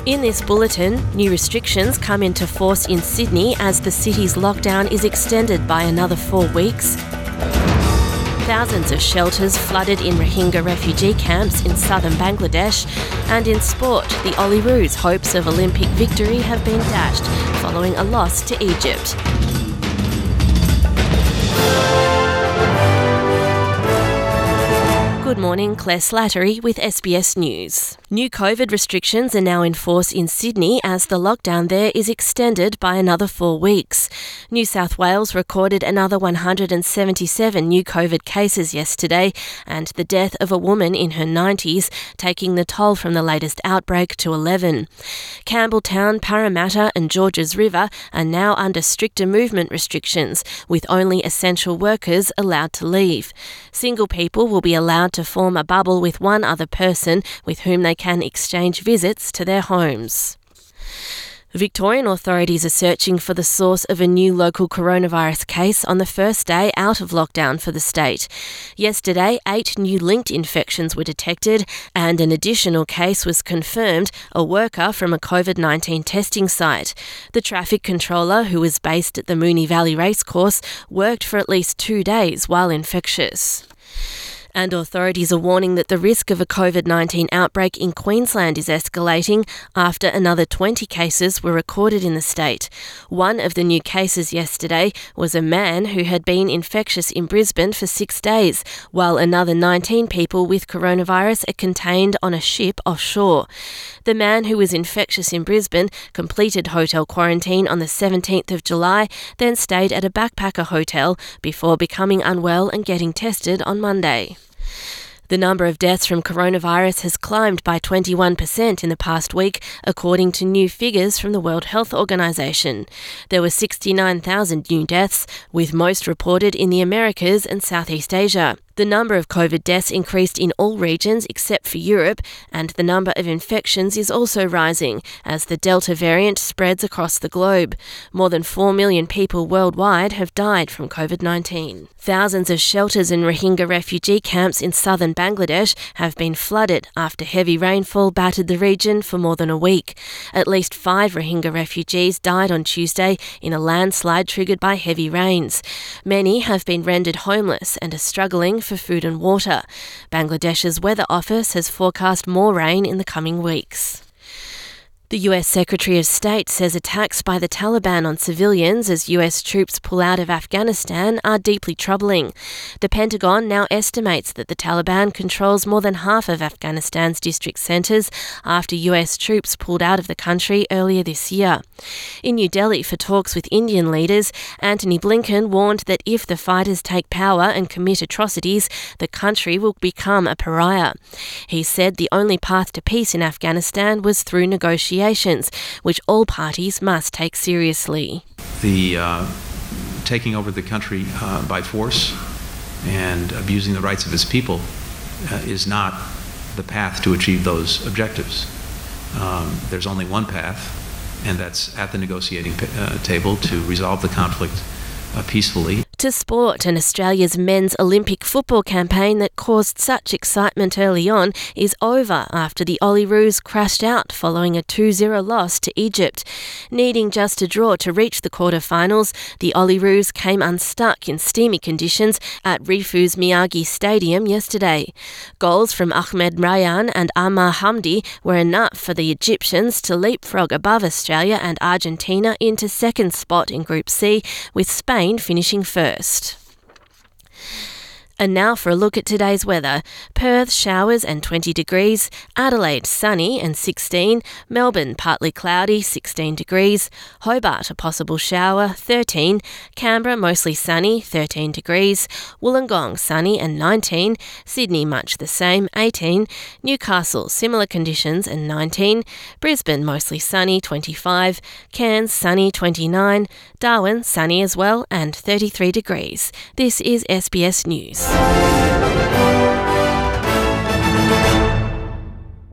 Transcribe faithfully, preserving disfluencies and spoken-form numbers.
In this bulletin, new restrictions come into force in Sydney as the city's lockdown is extended by another four weeks. Thousands of shelters flooded in Rohingya refugee camps in southern Bangladesh. And in sport, the Olyroos' hopes of Olympic victory have been dashed following a loss to Egypt. Good morning, Claire Slattery with S B S News. New COVID restrictions are now in force in Sydney as the lockdown there is extended by another four weeks. New South Wales recorded another one hundred seventy-seven new COVID cases yesterday and the death of a woman in her nineties, taking the toll from the latest outbreak to eleven. Campbelltown, Parramatta and Georges River are now under stricter movement restrictions, with only essential workers allowed to leave. Single people will be allowed to form a bubble with one other person with whom they can exchange visits to their homes. Victorian authorities are searching for the source of a new local coronavirus case on the first day out of lockdown for the state. Yesterday, eight new linked infections were detected and an additional case was confirmed, a worker from a COVID nineteen testing site. The traffic controller, who was based at the Moonee Valley Racecourse, worked for at least two days while infectious. And authorities are warning that the risk of a COVID nineteen outbreak in Queensland is escalating after another twenty cases were recorded in the state. One of the new cases yesterday was a man who had been infectious in Brisbane for six days, while another nineteen people with coronavirus are contained on a ship offshore. The man who was infectious in Brisbane completed hotel quarantine on the seventeenth of July, then stayed at a backpacker hotel before becoming unwell and getting tested on Monday. The number of deaths from coronavirus has climbed by twenty-one percent in the past week, according to new figures from the World Health Organization. There were sixty-nine thousand new deaths, with most reported in the Americas and Southeast Asia. The number of COVID deaths increased in all regions except for Europe, and the number of infections is also rising as the Delta variant spreads across the globe. More than four million people worldwide have died from COVID nineteen. Thousands of shelters and Rohingya refugee camps in southern Bangladesh have been flooded after heavy rainfall battered the region for more than a week. At least five Rohingya refugees died on Tuesday in a landslide triggered by heavy rains. Many have been rendered homeless and are struggling for food and water. Bangladesh's weather office has forecast more rain in the coming weeks. The U S Secretary of State says attacks by the Taliban on civilians as U S troops pull out of Afghanistan are deeply troubling. The Pentagon now estimates that the Taliban controls more than half of Afghanistan's district centres after U S troops pulled out of the country earlier this year. In New Delhi for talks with Indian leaders, Antony Blinken warned that if the fighters take power and commit atrocities, the country will become a pariah. He said the only path to peace in Afghanistan was through negotiations, which all parties must take seriously. The uh, taking over the country uh, by force and abusing the rights of its people uh, is not the path to achieve those objectives. Um, there's only one path, and that's at the negotiating uh, table to resolve the conflict uh, peacefully. To sport, and Australia's men's Olympic football campaign that caused such excitement early on is over after the Olyroos crashed out following a two zero loss to Egypt. Needing just a draw to reach the quarterfinals, the Olyroos came unstuck in steamy conditions at Rifu's Miyagi Stadium yesterday. Goals from Ahmed Rayyan and Ammar Hamdi were enough for the Egyptians to leapfrog above Australia and Argentina into second spot in Group C, with Spain finishing first. And now for a look at today's weather. Perth, showers and twenty degrees. Adelaide, sunny and sixteen. Melbourne, partly cloudy, sixteen degrees. Hobart, a possible shower, thirteen. Canberra, mostly sunny, thirteen degrees. Wollongong, sunny and nineteen. Sydney, much the same, eighteen. Newcastle, similar conditions and nineteen. Brisbane, mostly sunny, twenty-five. Cairns, sunny, twenty-nine. Darwin, sunny as well and thirty-three degrees. This is S B S News.